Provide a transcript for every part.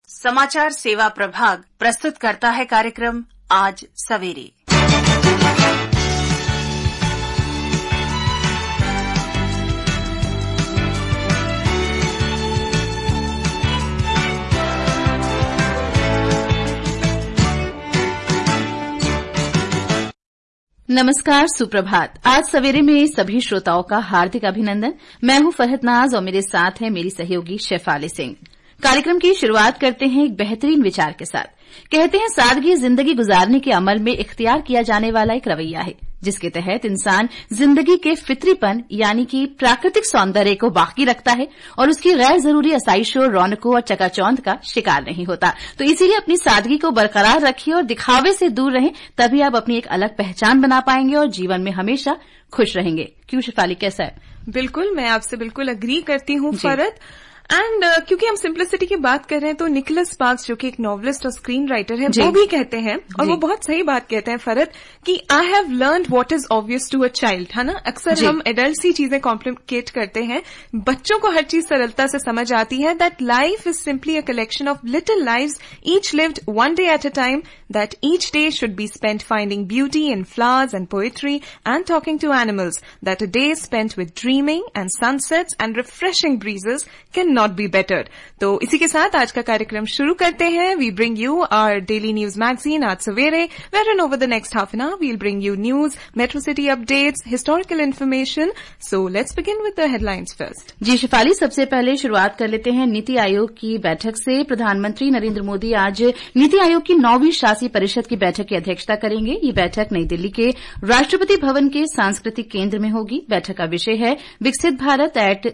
समाचार सेवा प्रभाग प्रस्तुत करता है कार्यक्रम आज सवेरे। नमस्कार, सुप्रभात। आज सवेरे में सभी श्रोताओं का हार्दिक अभिनंदन। मैं हूं फरहत नाज और मेरे साथ है मेरी सहयोगी शेफाली सिंह। कार्यक्रम की शुरुआत करते हैं एक बेहतरीन विचार के साथ। कहते हैं सादगी जिंदगी गुजारने के अमल में इख्तियार किया जाने वाला एक रवैया है, जिसके तहत इंसान जिंदगी के फितरीपन यानी कि प्राकृतिक सौंदर्य को बाकी रखता है और उसकी गैर जरूरी आसाइशों, रौनकों और चकाचौंध का शिकार नहीं होता। तो इसीलिए अपनी सादगी को बरकरार रखिए और दिखावे से दूर रहें, तभी आप अपनी एक अलग पहचान बना पाएंगे और जीवन में हमेशा खुश रहेंगे। क्यों शेफाली, कैसा है? बिल्कुल, मैं आपसे बिल्कुल अग्री करती हूँ फरहत। एंड क्योंकि हम सिंप्लिसिटी की बात कर रहे हैं तो निकोलस स्पार्क्स जो कि एक नॉवलिस्ट और स्क्रीन राइटर है वो भी कहते हैं, और वो बहुत सही बात कहते हैं फरहत, कि I have learned what is obvious to a child, है ना। अक्सर हम एडल्ट ही चीजें कॉम्प्लिकेट करते हैं, बच्चों को हर चीज सरलता से समझ आती है। That life is simply a collection of little lives, each lived one day at a time, that each day should be spent finding beauty in flowers and poetry and talking to animals, that a day spent with dreaming and sunsets and refreshing breezes can not be better. तो इसी के साथ आज का कार्यक्रम शुरू करते हैं। We bring you our daily news magazine आज सवेरे, wherein over the next half an hour we'll bring you news, metro city updates, historical information. So let's begin with the headlines first. जी शिफाली, सबसे पहले शुरुआत कर लेते हैं नीति आयोग की बैठक से। प्रधानमंत्री नरेंद्र मोदी आज नीति आयोग की 9वीं शासी परिषद की बैठक की अध्यक्षता करेंगे। ये बैठक नई दिल्ली के राष्ट्रपति भवन के सांस्कृतिक केंद्र में होगी। बैठक का विषय है विकसित भारत एक्ट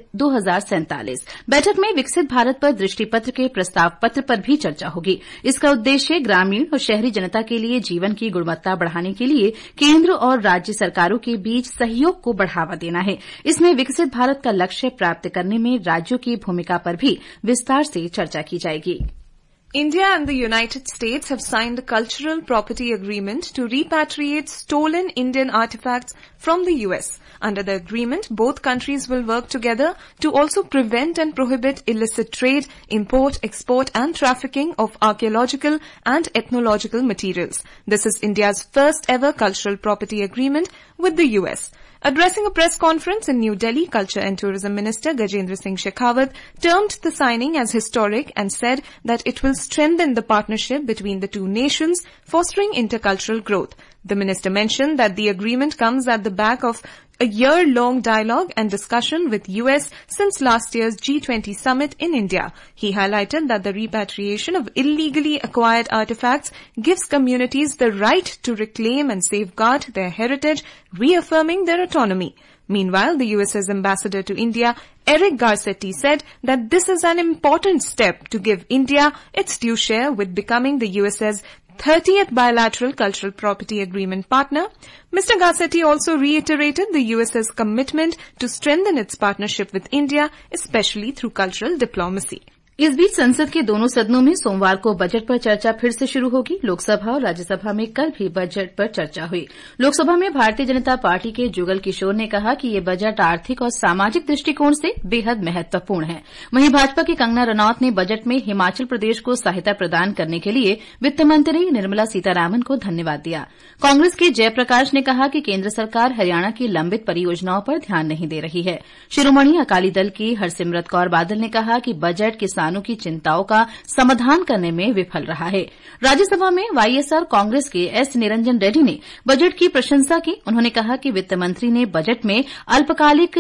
2047। बैठक में विकसित भारत पर दृष्टिपत्र के प्रस्ताव पत्र पर भी चर्चा होगी। इसका उद्देश्य ग्रामीण और शहरी जनता के लिए जीवन की गुणवत्ता बढ़ाने के लिए केंद्र और राज्य सरकारों के बीच सहयोग को बढ़ावा देना है। इसमें विकसित भारत का लक्ष्य प्राप्त करने में राज्यों की भूमिका पर भी विस्तार से चर्चा की जाएगी। India and the United States have signed a cultural property agreement to repatriate stolen Indian artifacts from the US. Under the agreement, both countries will work together to also prevent and prohibit illicit trade, import, export and trafficking of archaeological and ethnological materials. This is India's first ever cultural property agreement with the US. Addressing a press conference in New Delhi, Culture and Tourism Minister Gajendra Singh Shekhawat termed the signing as historic and said that it will strengthen the partnership between the two nations, fostering intercultural growth. The minister mentioned that the agreement comes at the back of a year-long dialogue and discussion with US since last year's G20 summit in India. He highlighted that the repatriation of illegally acquired artifacts gives communities the right to reclaim and safeguard their heritage, reaffirming their autonomy. Meanwhile, the US's ambassador to India, Eric Garcetti, said that this is an important step to give India its due share with becoming the US's 30th bilateral cultural property agreement partner. Mr. Garcetti also reiterated the US's commitment to strengthen its partnership with India, especially through cultural diplomacy. इस बीच संसद के दोनों सदनों में सोमवार को budget पर चर्चा फिर से शुरू होगी। लोकसभा और राज्यसभा में कल भी बजट पर चर्चा हुई। लोकसभा में भारतीय जनता पार्टी के जुगल किशोर ने कहा कि ये बजट आर्थिक और सामाजिक दृष्टिकोण से बेहद महत्वपूर्ण है। वहीं भाजपा की कंगना रनौत ने बजट में हिमाचल प्रदेश को सहायता प्रदान करने के लिए वित्त मंत्री निर्मला सीतारामन को धन्यवाद दिया। कांग्रेस के जयप्रकाश ने कहा कि केंद्र सरकार हरियाणा की लंबित परियोजनाओं पर ध्यान नहीं दे रही है। शिरोमणि अकाली दल की हरसिमरत कौर बादल ने कहा कि बजट किसानों की चिंताओं का समाधान करने में विफल रहा है। राज्यसभा में वाईएसआर कांग्रेस के एस निरंजन रेड्डी ने बजट की प्रशंसा की। उन्होंने कहा कि वित्त मंत्री ने बजट में अल्पकालिक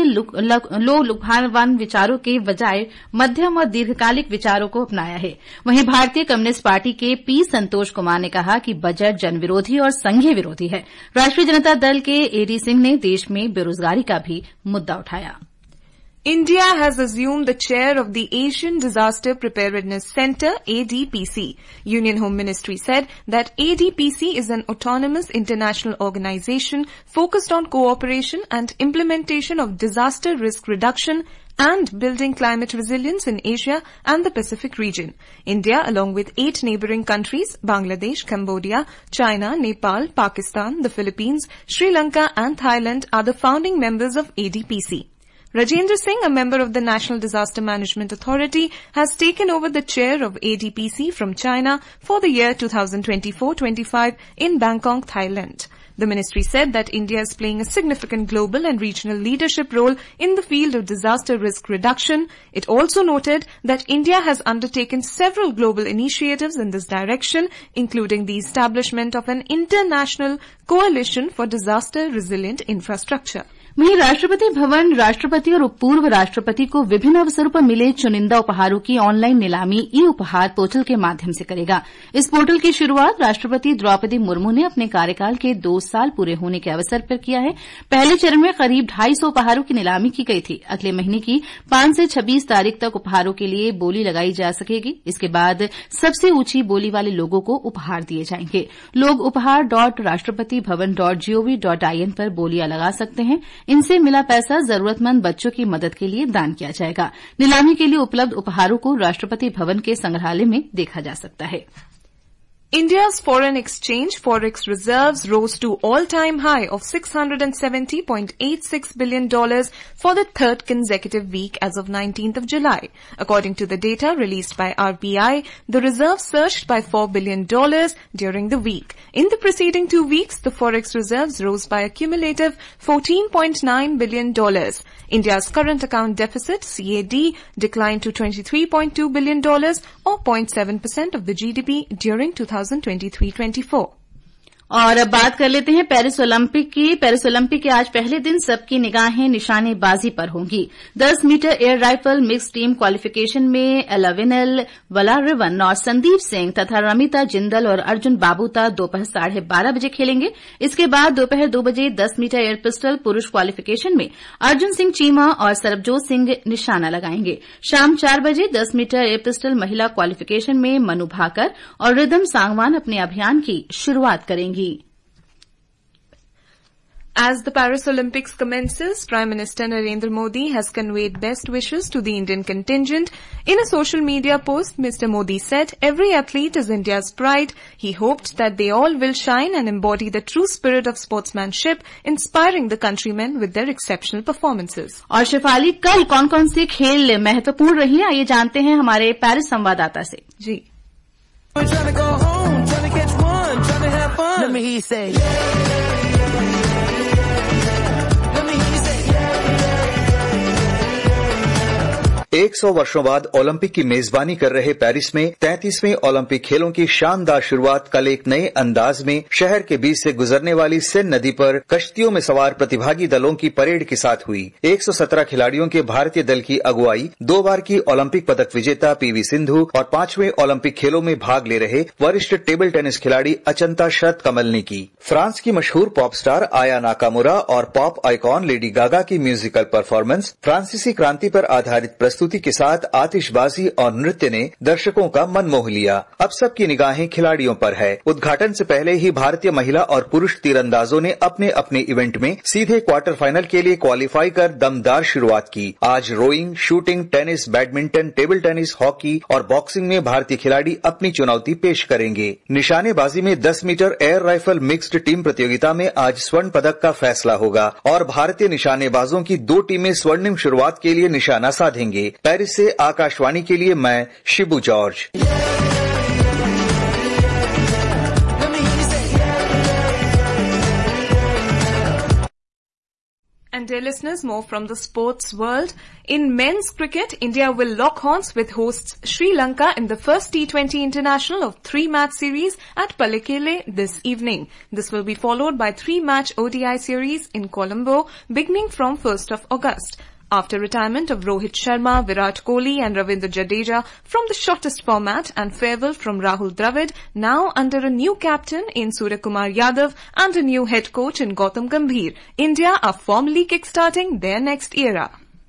लुभावन विचारों के बजाय मध्यम और दीर्घकालिक विचारों को अपनाया है। वहीं भारतीय कम्युनिस्ट पार्टी के पी संतोष कुमार ने कहा कि बजट जनविरोधी और संघीय विरोधी है। राष्ट्रीय जनता दल के एडी सिंह ने देश में बेरोजगारी का भी मुद्दा उठाया। India has assumed the chair of the Asian Disaster Preparedness Centre, ADPC. Union Home Ministry said that ADPC is an autonomous international organization focused on cooperation and implementation of disaster risk reduction and building climate resilience in Asia and the Pacific region. India, along with 8 neighbouring countries, Bangladesh, Cambodia, China, Nepal, Pakistan, the Philippines, Sri Lanka and Thailand are the founding members of ADPC. Rajendra Singh, a member of the National Disaster Management Authority, has taken over the chair of ADPC from China for the year 2024-25 in Bangkok, Thailand. The ministry said that India is playing a significant global and regional leadership role in the field of disaster risk reduction. It also noted that India has undertaken several global initiatives in this direction, including the establishment of an international coalition for disaster resilient infrastructure. वहीं राष्ट्रपति भवन राष्ट्रपति और पूर्व राष्ट्रपति को विभिन्न अवसरों पर मिले चुनिंदा उपहारों की ऑनलाइन नीलामी ई उपहार पोर्टल के माध्यम से करेगा। इस पोर्टल की शुरूआत राष्ट्रपति द्रौपदी मुर्मू ने अपने कार्यकाल के 2 साल पूरे होने के अवसर पर किया है। पहले चरण में करीब 250 उपहारों की नीलामी की गई थी। अगले महीने की 5 से 26 तारीख तक उपहारों के लिए बोली लगाई जा सकेगी। इसके बाद सबसे ऊंची बोली वाले लोगों को उपहार दिए जाएंगे। लोग उपहार.राष्ट्रपतिभवन.gov.in पर बोलियां लगा सकते हैं। इनसे मिला पैसा जरूरतमंद बच्चों की मदद के लिए दान किया जाएगा। नीलामी के लिए उपलब्ध उपहारों को राष्ट्रपति भवन के संग्रहालय में देखा जा सकता है। India's foreign exchange forex reserves rose to all-time high of $670.86 billion for the third consecutive week as of 19th of July. According to the data released by RBI, the reserve surged by $4 billion during the week. In the preceding 2 weeks, the forex reserves rose by a cumulative $14.9 billion. India's current account deficit, CAD, declined to $23.2 billion or 0.7% of the GDP during 2023-24. और अब बात कर लेते हैं Paris Olympic की। Paris Olympic के आज पहले दिन सबकी निगाहें निशानेबाजी पर होंगी। 10 metre air rifle mix team qualification में एलाविनल वलारिवन और संदीप सिंह तथा रमिता जिंदल और अर्जुन बाबूता दोपहर 12:30 बजे खेलेंगे। इसके बाद दोपहर 2 बजे 10 मीटर एयर पिस्टल पुरुष क्वालिफिकेशन में अर्जुन सिंह चीमा और सरबजोत सिंह निशाना लगाएंगे। शाम 4 बजे 10 मीटर एयर पिस्टल महिला क्वालिफिकेशन में मनु भाकर और रिदम सांगवान अपने अभियान की शुरूआत करेंगी। As the Paris Olympics commences, Prime Minister Narendra Modi has conveyed best wishes to the Indian contingent. In a social media post, Mr. Modi said, "Every athlete is India's pride." He hoped that they all will shine and embody the true spirit of sportsmanship, inspiring the countrymen with their exceptional performances. और शिफाली, कल कौन-कौन सी खेल महत्वपूर्ण रही है, आइए जानते हैं हमारे पेरिस संवाददाता से। जी। Let me hear you say. Let me hear you say. 100 वर्षों बाद ओलंपिक की मेजबानी कर रहे पेरिस में 33वें ओलंपिक खेलों की शानदार शुरुआत कल एक नए अंदाज में शहर के बीच से गुजरने वाली सेन नदी पर कश्तियों में सवार प्रतिभागी दलों की परेड के साथ हुई। 117 खिलाड़ियों के भारतीय दल की अगुवाई 2 बार की ओलंपिक पदक विजेता पीवी सिंधु और 5वें ओलंपिक खेलों में भाग ले रहे वरिष्ठ टेबल टेनिस खिलाड़ी अचंता शरतकमल ने की। फ्रांस की मशहूर पॉप स्टार आया नाकामुरा और पॉप आइकॉन लेडी गागा की म्यूजिकल परफॉर्मेंस, फ्रांसीसी क्रांति पर आधारित प्रस्तुति के साथ आतिशबाजी और नृत्य ने दर्शकों का मन मोह लिया। अब सबकी निगाहें खिलाड़ियों पर है। उद्घाटन से पहले ही भारतीय महिला और पुरुष तीरंदाजों ने अपने अपने इवेंट में सीधे क्वार्टर फाइनल के लिए क्वालिफाई कर दमदार शुरुआत की। आज rowing, shooting, tennis, badminton, table tennis, hockey और बॉक्सिंग में भारतीय खिलाड़ी अपनी चुनौती पेश करेंगे। निशानेबाजी में 10 metre air rifle mixed team प्रतियोगिता में आज स्वर्ण पदक का फैसला होगा और भारतीय निशानेबाजों की 2 टीमें स्वर्णिम शुरुआत के लिए निशाना साधेंगे। पेरिस से आकाशवाणी के लिए मैं Shibu George. And dear listeners, more from the sports world. In men's cricket, India will lock horns with hosts Sri Lanka in the first T20 International of 3-match series at Pallekele this evening. This will be followed by 3-match ODI series in Colombo beginning from 1st of August. After retirement of Rohit Sharma, Virat Kohli and Ravindra Jadeja from the shortest format and farewell from Rahul Dravid, now under a new captain in Suryakumar Yadav and a new head coach in Gautam Gambhir, India are formally kickstarting their next era.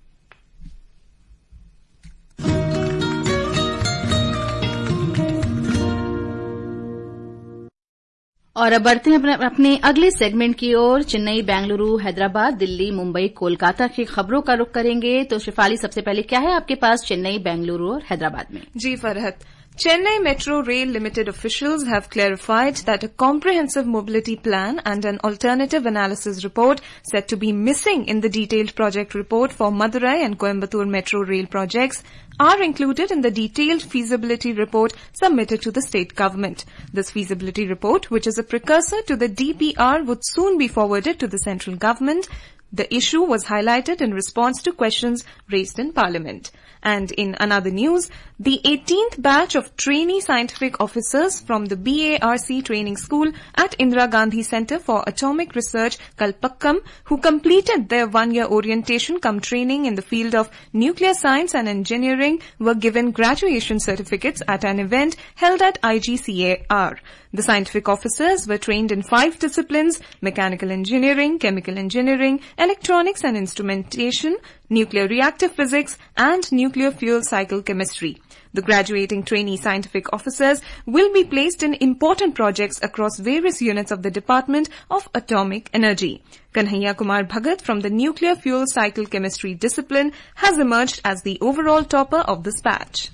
और अब बढ़ते हैं अपने अगले segment की ओर। चेन्नई, बेंगलुरु, हैदराबाद, दिल्ली, मुंबई, कोलकाता की खबरों का रुख करेंगे। तो शिफाली, सबसे पहले क्या है आपके पास चेन्नई, बेंगलुरु और हैदराबाद में? जी Farhat, Chennai Metro Rail Limited officials have clarified that a comprehensive mobility plan and an alternative analysis report said to be missing in the detailed project report for Madurai and Coimbatore Metro Rail projects are included in the detailed feasibility report submitted to the state government. This feasibility report, which is a precursor to the DPR, would soon be forwarded to the central government. The issue was highlighted in response to questions raised in Parliament. And in another news, the 18th batch of trainee scientific officers from the BARC training school at Indira Gandhi Centre for Atomic Research, Kalpakkam, who completed their one-year orientation cum training in the field of nuclear science and engineering, were given graduation certificates at an event held at IGCAR. The scientific officers were trained in 5 disciplines: mechanical engineering, chemical engineering, electronics and instrumentation, nuclear reactor physics, and nuclear fuel cycle chemistry. The graduating trainee scientific officers will be placed in important projects across various units of the Department of Atomic Energy. Kanhaiya Kumar Bhagat from the nuclear fuel cycle chemistry discipline has emerged as the overall topper of this batch.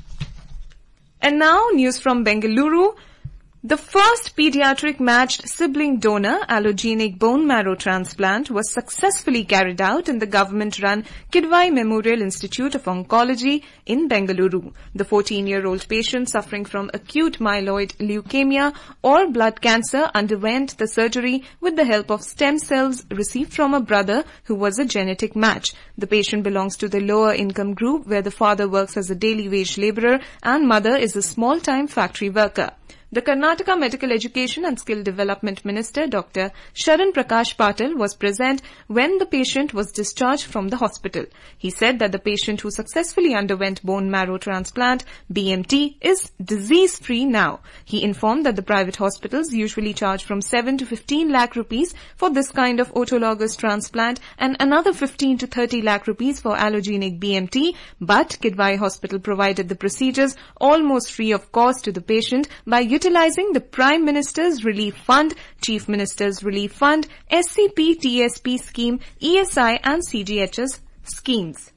And now, news from Bengaluru. The first pediatric matched sibling donor allogenic bone marrow transplant was successfully carried out in the government-run Kidwai Memorial Institute of Oncology in Bengaluru. The 14-year-old patient suffering from acute myeloid leukemia or blood cancer underwent the surgery with the help of stem cells received from a brother who was a genetic match. The patient belongs to the lower income group where the father works as a daily wage labourer and mother is a small-time factory worker. The Karnataka Medical Education and Skill Development Minister Dr. Sharan Prakash Patil was present when the patient was discharged from the hospital. He said that the patient who successfully underwent bone marrow transplant, BMT, is disease-free now. He informed that the private hospitals usually charge from 7 to 15 lakh rupees for this kind of autologous transplant and another 15 to 30 lakh rupees for allogenic BMT, but Kidwai Hospital provided the procedures almost free of cost to the patient by utilizing the Prime Minister's Relief Fund, Chief Minister's Relief Fund, SCP, TSP scheme, ESI and CGHS schemes.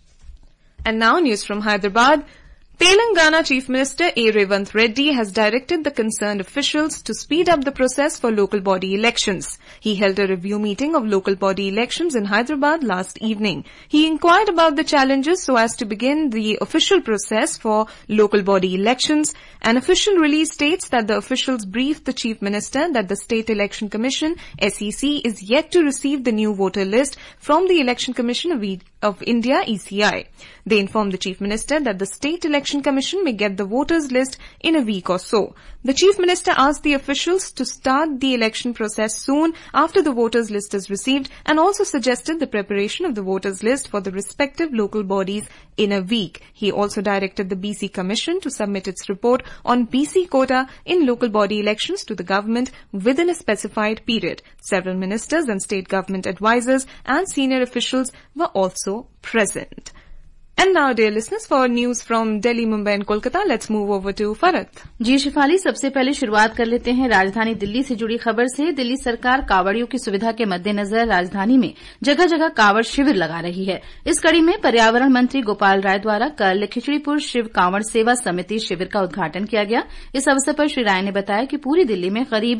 And now news from Hyderabad. Telangana Chief Minister A. Revanth Reddy has directed the concerned officials to speed up the process for local body elections. He held a review meeting of local body elections in Hyderabad last evening. He inquired about the challenges so as to begin the official process for local body elections. An official release states that the officials briefed the Chief Minister that the State Election Commission, SEC, is yet to receive the new voter list from the Election Commission of India, ECI. They informed the Chief Minister that the State Election Commission may get the voters list in a week or so. The Chief Minister asked the officials to start the election process soon after the voters list is received and also suggested the preparation of the voters list for the respective local bodies in a week. He also directed the BC Commission to submit its report on BC quota in local body elections to the government within a specified period. Several ministers and state government advisors and senior officials were also present. And now, dear listeners, for news from Delhi, Mumbai and Kolkata, let's move over to Farhat. जी शिफाली, सबसे पहले शुरुआत कर लेते हैं राजधानी दिल्ली से जुड़ी खबर से। दिल्ली सरकार कावड़ियों की सुविधा के मद्देनजर राजधानी में जगह जगह कावड़ शिविर लगा रही है। इस कड़ी में पर्यावरण मंत्री गोपाल राय द्वारा कल खिचड़ीपुर शिव कांवड़ सेवा समिति शिविर का उद्घाटन किया गया। इस अवसर पर श्री राय ने बताया कि पूरी दिल्ली में करीब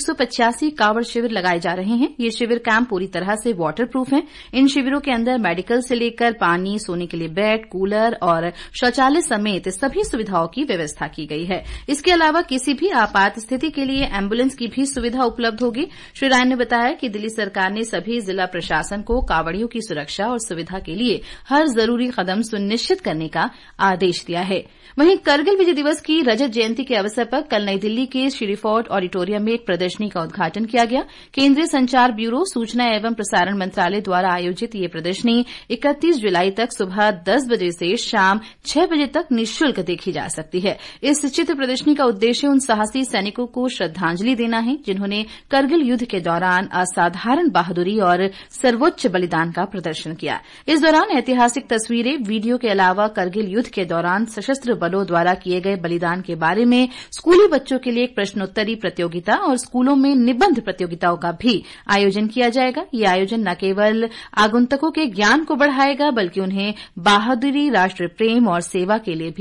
185 कावड़ शिविर लगाए जा रहे हैं। ये शिविर कैंप पूरी तरह से वाटर प्रूफ हैं। इन शिविरों के अंदर मेडिकल से लेकर पानी, सोने के लिए बेड, कूलर और शौचालय समेत सभी सुविधाओं की व्यवस्था की गई है। इसके अलावा किसी भी आपात स्थिति के लिए एम्बुलेंस की भी सुविधा उपलब्ध होगी। श्री राय ने बताया कि दिल्ली सरकार ने सभी जिला प्रशासन को कावड़ियों की सुरक्षा और सुविधा के लिए हर जरूरी कदम सुनिश्चित करने का आदेश दिया है। वहीं करगिल विजय दिवस की रजत जयंती के अवसर पर कल नई दिल्ली के श्री फोर्ट ऑडिटोरियम में एक प्रदर्शनी का उद्घाटन किया गया। केंद्रीय संचार ब्यूरो, सूचना एवं प्रसारण मंत्रालय द्वारा आयोजित ये प्रदर्शनी 31 जुलाई तक सुबह 10 बजे से शाम 6 बजे तक निःशुल्क देखी जा सकती है। इस चित्र प्रदर्शनी का उद्देश्य उन साहसी सैनिकों को श्रद्धांजलि देना है जिन्होंने करगिल युद्ध के दौरान असाधारण बहादुरी और सर्वोच्च बलिदान का प्रदर्शन किया। इस दौरान ऐतिहासिक तस्वीरें, वीडियो के अलावा करगिल युद्ध के दौरान सशस्त्र बलों द्वारा किए गए बलिदान के बारे में स्कूली बच्चों के लिए एक प्रश्नोत्तरी प्रतियोगिता और स्कूलों में निबंध प्रतियोगिताओं का भी आयोजन किया जाएगा। ये आयोजन न केवल आगंतुकों के ज्ञान को बढ़ाएगा बल्कि उन्हें बहादुरी, राष्ट्र प्रेम और सेवा के लिए भी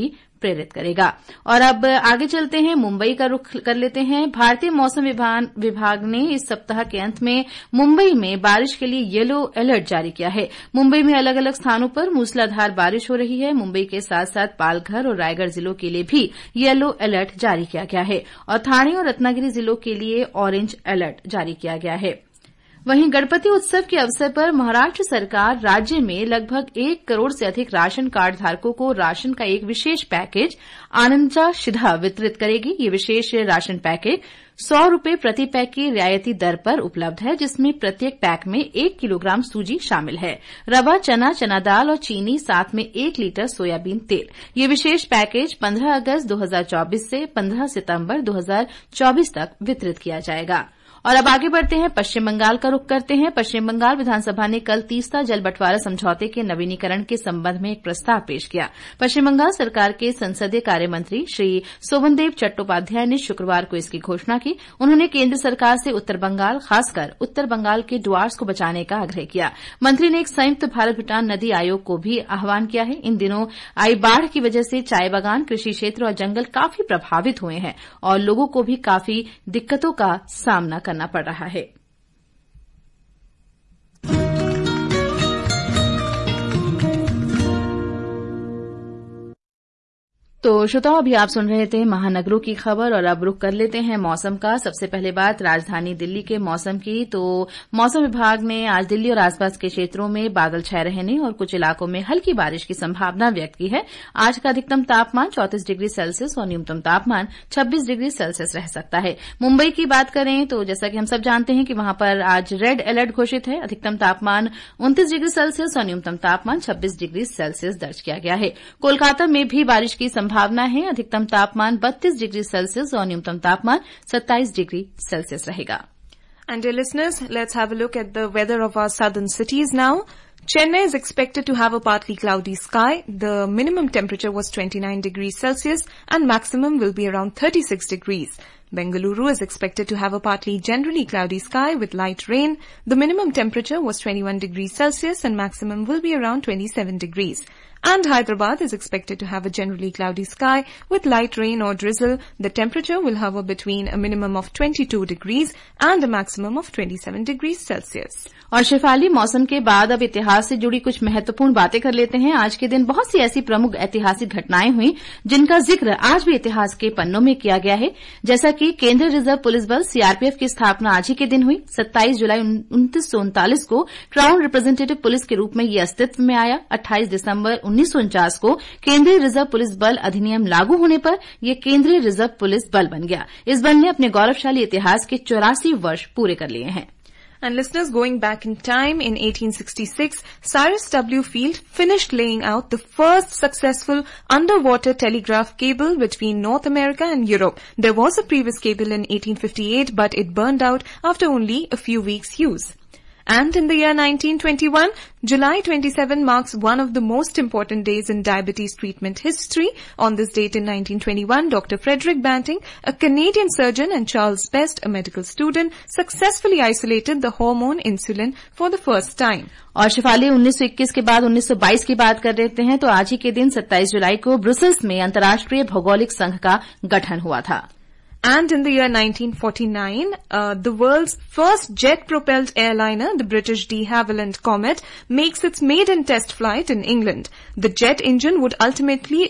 प्रेरित करेगा। और अब आगे चलते हैं, मुंबई का रुख कर लेते हैं। भारतीय मौसम विभाग ने इस सप्ताह के अंत में मुंबई में बारिश के लिए येलो अलर्ट जारी किया है। मुंबई में अलग अलग स्थानों पर मूसलाधार बारिश हो रही है। मुंबई के साथ साथ पालघर और रायगढ़ जिलों के लिए भी येलो अलर्ट जारी किया गया है और ठाणे और रत्नागिरी जिलों के लिए ऑरेंज अलर्ट जारी किया गया है। वहीं गणपति उत्सव के अवसर पर महाराष्ट्र सरकार राज्य में लगभग 1 करोड़ से अधिक राशन कार्ड धारकों को राशन का एक विशेष पैकेज आनंदजा शिधा वितरित करेगी। ये विशेष राशन पैकेज 100 रुपये प्रति पैक की रियायती दर पर उपलब्ध है, जिसमें प्रत्येक पैक में 1 किलोग्राम सूजी शामिल है, रवा, चना दाल और चीनी, साथ में 1 लीटर सोयाबीन तेल। ये विशेष पैकेज 15 अगस्त 2024 से 15 सितंबर 2024 तक वितरित किया जाएगा। और अब आगे बढ़ते हैं, पश्चिम बंगाल का रुख करते हैं। पश्चिम बंगाल विधानसभा ने कल तीस्ता जल बंटवारा समझौते के नवीनीकरण के संबंध में एक प्रस्ताव पेश किया। पश्चिम बंगाल सरकार के संसदीय कार्य मंत्री श्री सोवनदेव चट्टोपाध्याय ने शुक्रवार को इसकी घोषणा की। उन्होंने केंद्र सरकार से उत्तर बंगाल, खासकर उत्तर बंगाल के डुआर्स को बचाने का आग्रह किया। मंत्री ने एक संयुक्त भारत भूटान नदी आयोग को भी आह्वान किया है। इन दिनों आई बाढ़ की वजह से चाय बागान, कृषि क्षेत्र और जंगल काफी प्रभावित हुए हैं और लोगों को भी काफी दिक्कतों का सामना करना पड़ रहा है। तो श्रोताओं, अभी आप सुन रहे थे महानगरों की खबर और अब रुख कर लेते हैं मौसम का। सबसे पहले बात राजधानी दिल्ली के मौसम की। तो मौसम विभाग ने आज दिल्ली और आसपास के क्षेत्रों में बादल छाए रहने और कुछ इलाकों में हल्की बारिश की संभावना व्यक्त की है। आज का अधिकतम तापमान 34 डिग्री सेल्सियस और न्यूनतम तापमान 26 डिग्री सेल्सियस रह सकता है। मुंबई की बात करें तो जैसा कि हम सब जानते हैं कि वहां पर आज रेड अलर्ट घोषित है। अधिकतम तापमान 29 डिग्री सेल्सियस और न्यूनतम तापमान 26 डिग्री सेल्सियस दर्ज किया गया है। कोलकाता में भी बारिश की भावना है। अधिकतम तापमान 32 डिग्री सेल्सियस और न्यूनतम तापमान 27 डिग्री सेल्सियस रहेगा। And dear listeners, let's have a look at the weather of our southern cities now. Chennai is expected to have a partly cloudy sky. The minimum temperature was 29 degrees Celsius and maximum will be around 36 degrees. Bengaluru is expected to have a partly generally cloudy sky with light rain. The minimum temperature was 21 degrees Celsius and maximum will be around 27 degrees. And Hyderabad is expected to have a generally cloudy sky with light rain or drizzle. The temperature will hover between a minimum of 22 degrees and a maximum of 27 degrees Celsius. और शेफाली, मौसम के बाद अब इतिहास से जुड़ी कुछ महत्वपूर्ण बातें कर लेते हैं। आज के दिन बहुत सी ऐसी प्रमुख ऐतिहासिक घटनाएं हुई जिनका जिक्र आज भी इतिहास के पन्नों में किया गया है। जैसा कि केंद्रीय रिजर्व पुलिस बल सीआरपीएफ की स्थापना आज ही के दिन हुई। 27 जुलाई 1939 को क्राउन रिप्रेजेंटेटिव पुलिस के रूप में ये अस्तित्व में आया। 28 दिसंबर 1949 को केंद्रीय रिजर्व पुलिस बल अधिनियम लागू होने पर यह केंद्रीय रिजर्व पुलिस बल बन गया। इस बल ने अपने गौरवशाली इतिहास के 84 वर्ष पूरे कर लिए हैं। And listeners, going back in time, in 1866, Cyrus W. Field finished laying out the first successful underwater telegraph cable between North America and Europe. There was a previous cable in 1858, but it burned out after only a few weeks' use. And in the year 1921, July 27 marks one of the most important days in diabetes treatment history. On this date in 1921, Dr. Frederick Banting, a Canadian surgeon, and Charles Best, a medical student, successfully isolated the hormone insulin for the first time. और शिफाली, 1921 के बाद 1922 की बात कर लेते हैं। तो आज ही के दिन 27 जुलाई को ब्रुसेल्स में अंतर्राष्ट्रीय भौगोलिक संघ का गठन हुआ था। And in the year 1949, the world's first jet-propelled airliner, the British de Havilland Comet, makes its maiden test flight in England. The jet engine would ultimately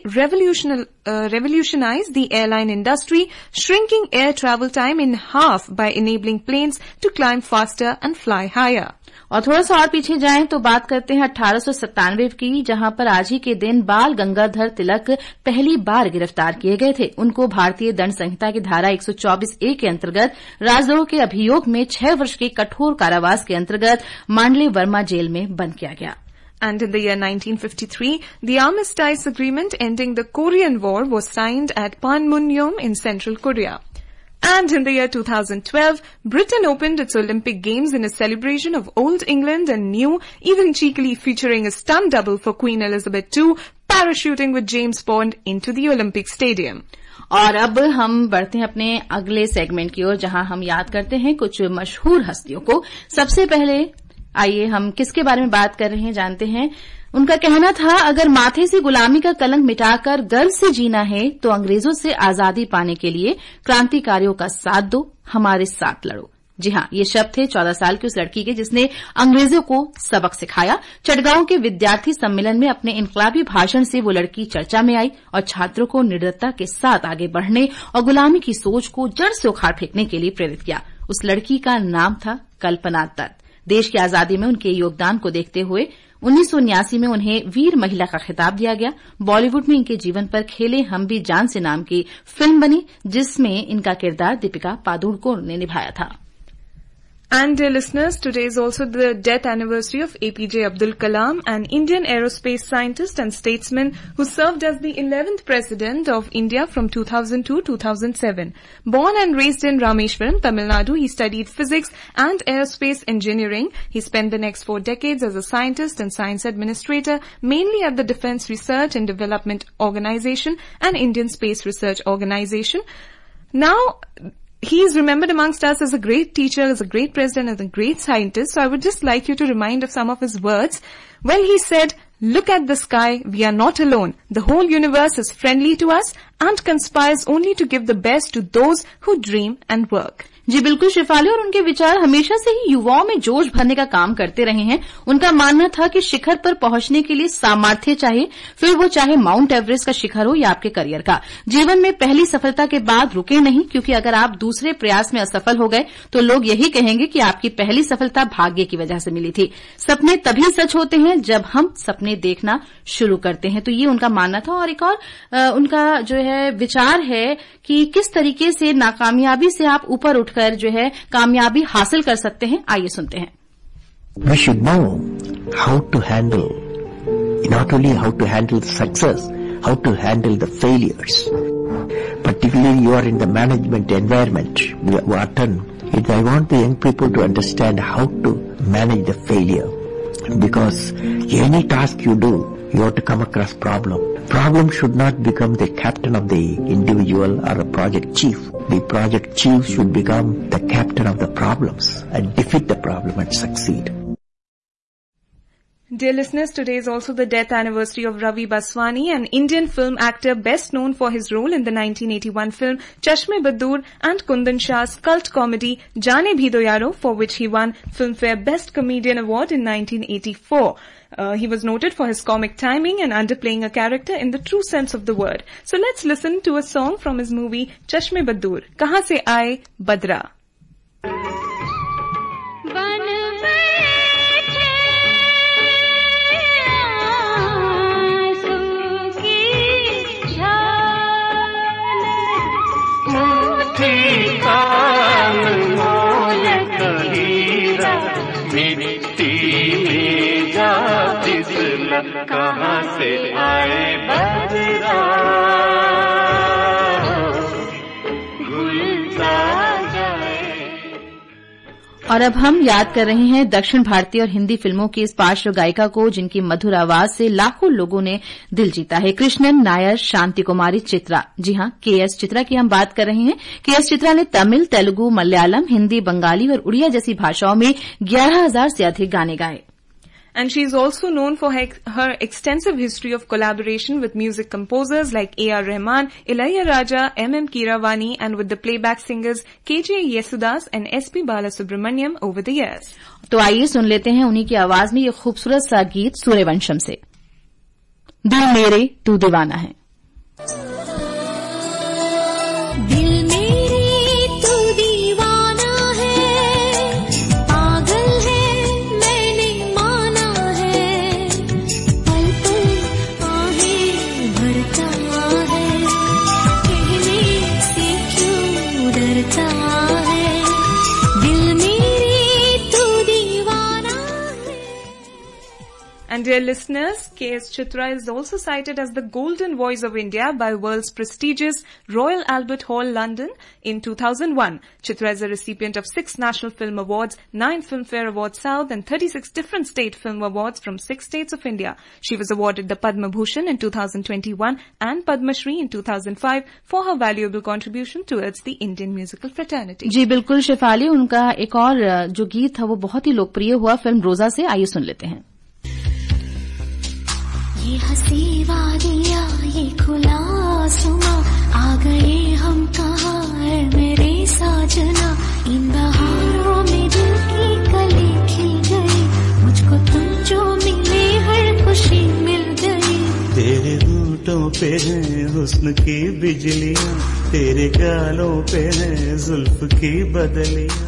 revolutionize the airline industry, shrinking air travel time in half by enabling planes to climb faster and fly higher. और थोड़ा सा और पीछे जाएं तो बात करते हैं 1897 की, जहां पर आज ही के दिन बाल गंगाधर तिलक पहली बार गिरफ्तार किए गए थे। उनको भारतीय दंड संहिता की धारा 124A के अंतर्गत राजद्रोह के अभियोग में 6 वर्ष के कठोर कारावास के अंतर्गत मांडले वर्मा जेल में बंद किया गया। And in the year 1953, the Armistice Agreement ending the Korean War was signed at Panmunjom in Central Korea. And in the year 2012, Britain opened its Olympic Games in a celebration of Old England and New, even cheekily featuring a stunt double for Queen Elizabeth II, parachuting with James Bond into the Olympic Stadium. और अब हम बढ़ते हैं अपने अगले segment की ओर, जहां हम याद करते हैं कुछ मशहूर हस्तियों को। सबसे पहले आइए हम किसके बारे में बात कर रहे हैं जानते हैं। उनका कहना था, अगर माथे से गुलामी का कलंक मिटाकर गर्व से जीना है तो अंग्रेजों से आजादी पाने के लिए क्रांतिकारियों का साथ दो, हमारे साथ लड़ो। जी हां, ये शब्द थे 14 साल की उस लड़की के जिसने अंग्रेजों को सबक सिखाया। चटगांव के विद्यार्थी सम्मेलन में अपने इनकलाबी भाषण से वो लड़की चर्चा में आई और छात्रों को निर्दयता के साथ आगे बढ़ने और गुलामी की सोच को जड़ से उखाड़ फेंकने के लिए प्रेरित किया। उस लड़की का नाम था कल्पना दत्त। देश की आजादी में उनके योगदान को देखते हुए 1979 में उन्हें वीर महिला का खिताब दिया गया। बॉलीवुड में इनके जीवन पर खेले हम भी जान से नाम की फिल्म बनी, जिसमें इनका किरदार दीपिका पादुकोण ने निभाया था। And dear listeners, today is also the death anniversary of APJ Abdul Kalam, an Indian aerospace scientist and statesman who served as the 11th President of India from 2000 to 2007. Born and raised in Rameshwaram, Tamil Nadu, he studied physics and aerospace engineering. He spent the next 4 decades as a scientist and science administrator, mainly at the Defence Research and Development Organization and Indian Space Research Organization. Now, he is remembered amongst us as a great teacher, as a great president, as a great scientist. So I would just like you to remind of some of his words. Well, he said, "Look at the sky. We are not alone. The whole universe is friendly to us and conspires only to give the best to those who dream and work." जी बिल्कुल शिफाली, और उनके विचार हमेशा से ही युवाओं में जोश भरने का काम करते रहे हैं। उनका मानना था कि शिखर पर पहुंचने के लिए सामर्थ्य चाहिए, फिर वो चाहे माउंट एवरेस्ट का शिखर हो या आपके करियर का। जीवन में पहली सफलता के बाद रुके नहीं, क्योंकि अगर आप दूसरे प्रयास में असफल हो गए तो लोग यही कहेंगे कि आपकी पहली सफलता भाग्य की वजह से मिली थी। सपने तभी सच होते हैं जब हम सपने देखना शुरू करते हैं। तो ये उनका मानना था। और एक और उनका जो है विचार है कि किस तरीके से नाकामयाबी से आप ऊपर उठकर जो है कामयाबी हासिल कर सकते हैं। आइए सुनते हैं। We should know how to handle, not only how to handle success, how to handle the failures. Particularly you are in the management environment, Wharton. I want the young people to understand how to manage the failure. Because any task you do, you have to come across problem. Problem should not become the captain of the individual or a project chief. The project chief should become the captain of the problems and defeat the problem and succeed. Dear listeners, today is also the death anniversary of Ravi Baswani, an Indian film actor best known for his role in the 1981 film Chashme Badur and Kundan Shah's cult comedy Jaane Bhi Do Yaro, for which he won Filmfare Best Comedian Award in 1984. He was noted for his comic timing and underplaying a character in the true sense of the word. So let's listen to a song from his movie Chashme Badur. Kahan se aaye Badra. कहाँ से आए बदरा घुलता जाए। और अब हम याद कर रहे हैं दक्षिण भारतीय और हिंदी फिल्मों की इस पार्श्व गायिका को, जिनकी मधुर आवाज से लाखों लोगों ने दिल जीता है। कृष्णन नायर शांति कुमारी चित्रा। जी हां, केएस चित्रा की हम बात कर रहे हैं। केएस चित्रा ने तमिल, तेलुगु, मलयालम, हिंदी, बंगाली और उड़िया जैसी भाषाओं में 11,000 से अधिक गाने गाए। And she is also known for her extensive history of collaboration with music composers like A.R. Rahman, Ilayaraja, M.M. Keeravani, and with the playback singers K.J. Yesudas and S.P. Balasubramaniam over the years. तो आइए सुन लेते हैं उन्हीं की आवाज में ये खूबसूरत सा गीत सूर्यवंशम से, दिल मेरे तू दीवाना है। And dear listeners, K.S. Chitra is also cited as the golden voice of India by world's prestigious Royal Albert Hall, London in 2001. Chitra is a recipient of 6 National Film Awards, 9 Filmfare Awards South and 36 different state film awards from 6 states of India. She was awarded the Padma Bhushan in 2021 and Padma Shri in 2005 for her valuable contribution towards the Indian musical fraternity. जी बिल्कुल शिफाली, उनका एक और जो गीत था वो बहुत ही लोकप्रिय हुआ फिल्म रोजा से। आइए सुन लेते हैं। ये हंसी वादियाँ ये खुला आसमां आ गए हम कहाँ है मेरे साजना इन बहारों में दिल की कली खिल गई मुझको तुम जो मिले हर खुशी मिल गई तेरे होठों पे है हुस्न की बिजलियाँ तेरे गालों पे है जुल्फ की बदलियाँ.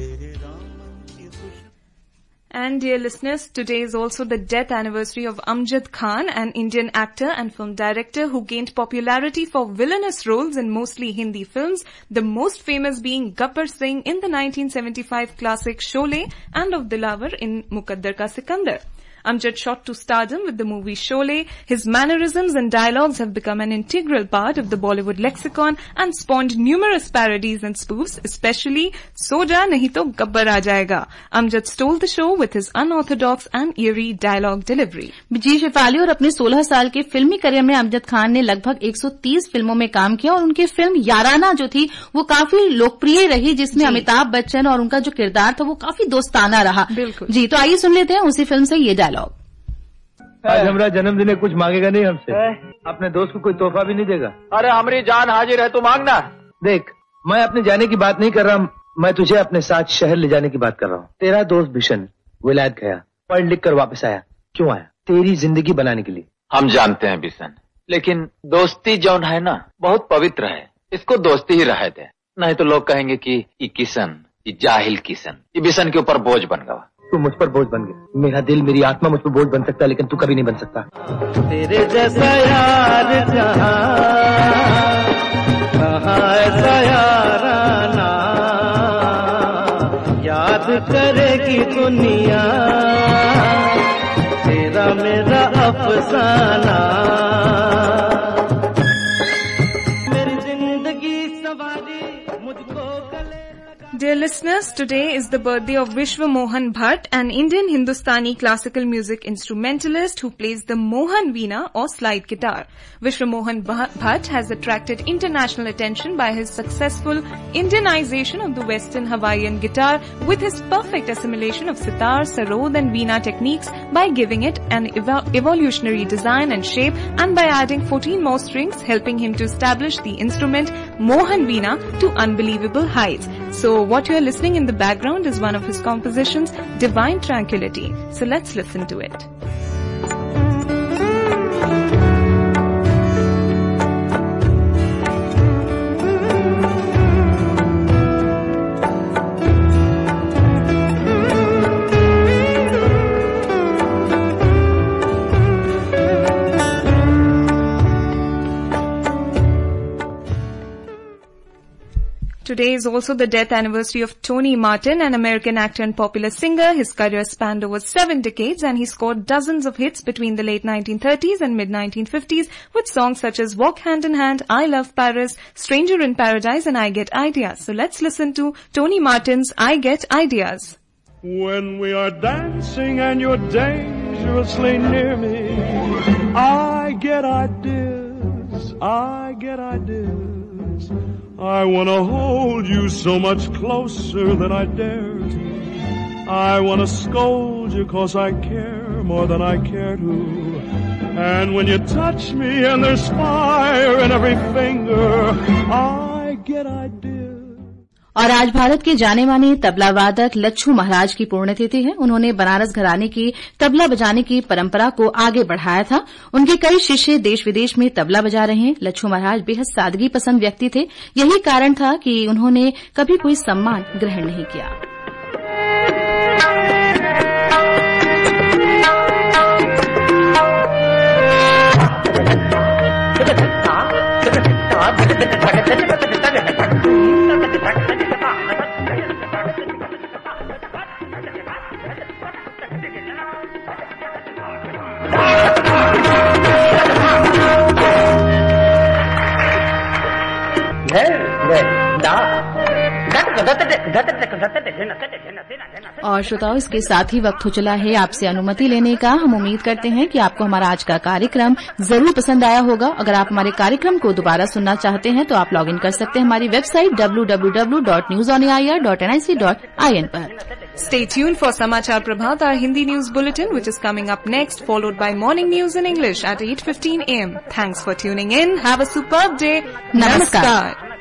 And dear listeners, today is also the death anniversary of Amjad Khan, an Indian actor and film director who gained popularity for villainous roles in mostly Hindi films, the most famous being Gabbar Singh in the 1975 classic Sholay and of Dilawar in Muqaddar Ka Sikandar. Amjad shot to stardom with the movie Sholay. His mannerisms and dialogues have become an integral part of the Bollywood lexicon and spawned numerous parodies and spoofs, especially So Ja Nahi To Gabbar Aa Jayega. Amjad stole the show with his unorthodox and eerie dialogue delivery. जी शेफाली और अपने 16 साल के फिल्मी career में अमजद खान ने लगभग 130 फिल्मों में काम किया और उनकी फिल्म याराना जो थी वो काफी लोकप्रिय रही जिसमें अमिताभ बच्चन और उनका जो किरदार था वो काफी दोस्ताना रहा. बिल्कुल जी, तो आइए सुन लेते हैं उसी फिल्म से ये डायलॉग. आज हमारा जन्मदिन है, कुछ मांगेगा नहीं हमसे? अपने दोस्त को कोई तोहफा भी नहीं देगा? अरे हमारी जान हाजिर है, तू मांगना. देख, मैं अपने जाने की बात नहीं कर रहा, मैं तुझे अपने साथ शहर ले जाने की बात कर रहा हूँ. तेरा दोस्त बिशन विलायत गया, पढ़ लिख कर वापस आया. क्यों आया? तेरी जिंदगी बनाने के लिए. हम जानते हैं बिशन, लेकिन दोस्ती जौन है ना बहुत पवित्र है, इसको दोस्ती ही रहे दे. नहीं तो लोग कहेंगे कि ये किशन, ये जाहिल किशन, ये बिशन के ऊपर बोझ बन गया. तू मुझ पर बोझ बन गया. मेरा दिल मेरी आत्मा मुझ पर बोझ बन सकता है, लेकिन तू कभी नहीं बन सकता. तेरे जैसा यार कहाँ ऐसा याराना याद करेगी दुनिया तेरा मेरा अफसाना. मेरी जिंदगी सवारी मुझको गले. Dear listeners, today is the birthday of Vishwa Mohan Bhatt, an Indian Hindustani classical music instrumentalist who plays the Mohan Veena or slide guitar. Vishwa Mohan Bhatt has attracted international attention by his successful Indianization of the Western Hawaiian guitar with his perfect assimilation of sitar, sarod and veena techniques by giving it an evolutionary design and shape and by adding 14 more strings, helping him to establish the instrument Mohan Veena to unbelievable heights. So what you are listening in the background is one of his compositions, Divine Tranquility. So let's listen to it. Today is also the death anniversary of Tony Martin, an American actor and popular singer. His career spanned over 7 decades and he scored dozens of hits between the late 1930s and mid-1950s with songs such as Walk Hand in Hand, I Love Paris, Stranger in Paradise and I Get Ideas. So let's listen to Tony Martin's I Get Ideas. When we are dancing and you're dangerously near me, I get ideas, I get ideas. I wanna hold you so much closer than I dare to. I wanna scold you 'cause I care more than I care to. And when you touch me and there's fire in every finger, I get ideas. और आज भारत के जाने माने तबला वादक लच्छू महाराज की पुण्यतिथि है. उन्होंने बनारस घराने की तबला बजाने की परंपरा को आगे बढ़ाया था. उनके कई शिष्य देश विदेश में तबला बजा रहे हैं. लच्छू महाराज बेहद सादगी पसंद व्यक्ति थे. यही कारण था कि उन्होंने कभी कोई सम्मान ग्रहण नहीं किया. और श्रोताओं, इसके साथ ही वक्त हो चला है आपसे अनुमति लेने का। हम उम्मीद करते हैं कि आपको हमारा आज का कार्यक्रम जरूर पसंद आया होगा। अगर आप हमारे कार्यक्रम को दोबारा सुनना चाहते हैं तो आप लॉगिन कर सकते हैं हमारी वेबसाइट www.newsonair.nic.in पर। Stay tuned for Samachar Prabhat, our Hindi news bulletin, which is coming up next, followed by morning news in English at 8:15 a.m. Thanks for tuning in. Have a superb day. Namaskar.